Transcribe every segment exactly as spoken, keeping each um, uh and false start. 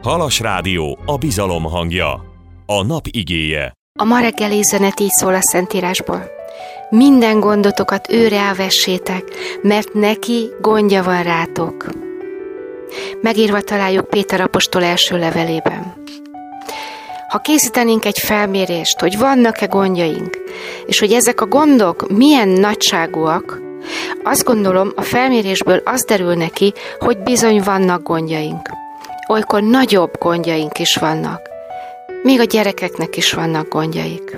Halas Rádió, a bizalom hangja. A nap igéje. A ma reggeli üzenet így szól a Szentírásból. Minden gondotokat őre elvessétek, mert neki gondja van rátok. Megírva találjuk Péter apostol első levelében. Ha készítenénk egy felmérést, hogy vannak-e gondjaink, és hogy ezek a gondok milyen nagyságúak, azt gondolom, a felmérésből az derül neki, hogy bizony vannak gondjaink. Olykor nagyobb gondjaink is vannak. Még a gyerekeknek is vannak gondjaik.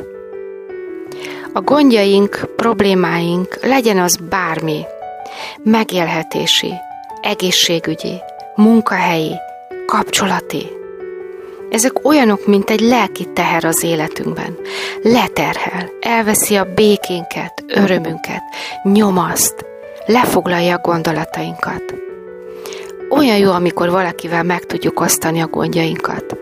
A gondjaink, problémáink, legyen az bármi, megélhetési, egészségügyi, munkahelyi, kapcsolati. Ezek olyanok, mint egy lelki teher az életünkben. Leterhel, elveszi a békénket, örömünket, nyomaszt, lefoglalja a gondolatainkat. Olyan jó, amikor valakivel meg tudjuk osztani a gondjainkat.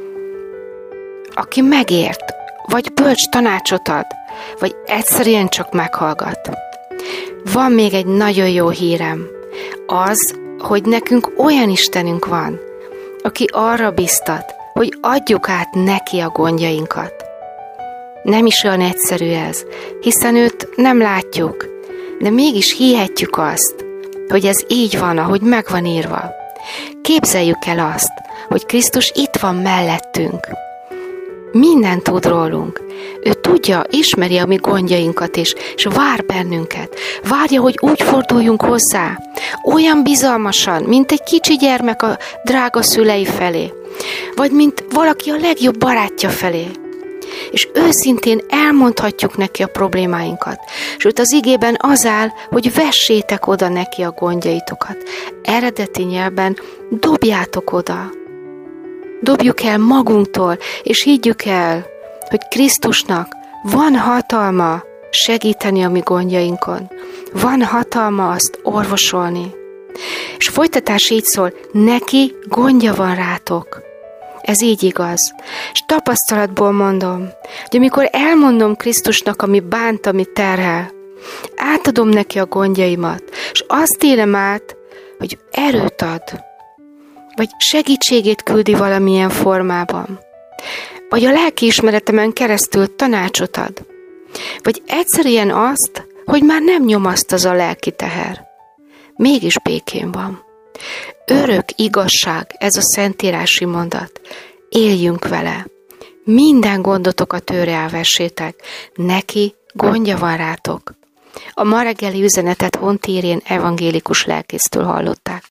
Aki megért, vagy bölcs tanácsot ad, vagy egyszerűen csak meghallgat. Van még egy nagyon jó hírem, az, hogy nekünk olyan Istenünk van, aki arra biztat, hogy adjuk át neki a gondjainkat. Nem is olyan egyszerű ez, hiszen őt nem látjuk, de mégis hihetjük azt, hogy ez így van, ahogy meg van írva. Képzeljük el azt, hogy Krisztus itt van mellettünk. Mindent tud rólunk. Ő tudja, ismeri a mi gondjainkat is, és vár bennünket. Várja, hogy úgy forduljunk hozzá, olyan bizalmasan, mint egy kicsi gyermek a drága szülei felé, vagy mint valaki a legjobb barátja felé. És őszintén elmondhatjuk neki a problémáinkat. Sőt, az igében az áll, hogy vessétek oda neki a gondjaitokat. Eredeti nyelven dobjátok oda. Dobjuk el magunktól, és higgyük el, hogy Krisztusnak van hatalma segíteni a mi gondjainkon. Van hatalma azt orvosolni. És folytatás így szól, neki gondja van rátok. Ez így igaz. És tapasztalatból mondom, hogy amikor elmondom Krisztusnak, ami bánt, ami terhel, átadom neki a gondjaimat, és azt élem át, hogy erőt ad, vagy segítségét küldi valamilyen formában, vagy a lelkiismeretemen keresztül tanácsot ad, vagy egyszerűen azt, hogy már nem nyomaszt az a lelki teher. Mégis békén van. Örök igazság ez a szentírási mondat. Éljünk vele. Minden gondotokat őre elvessétek. Neki gondja van rátok. A ma reggeli üzenetet Honti Irén evangélikus lelkésztől hallották.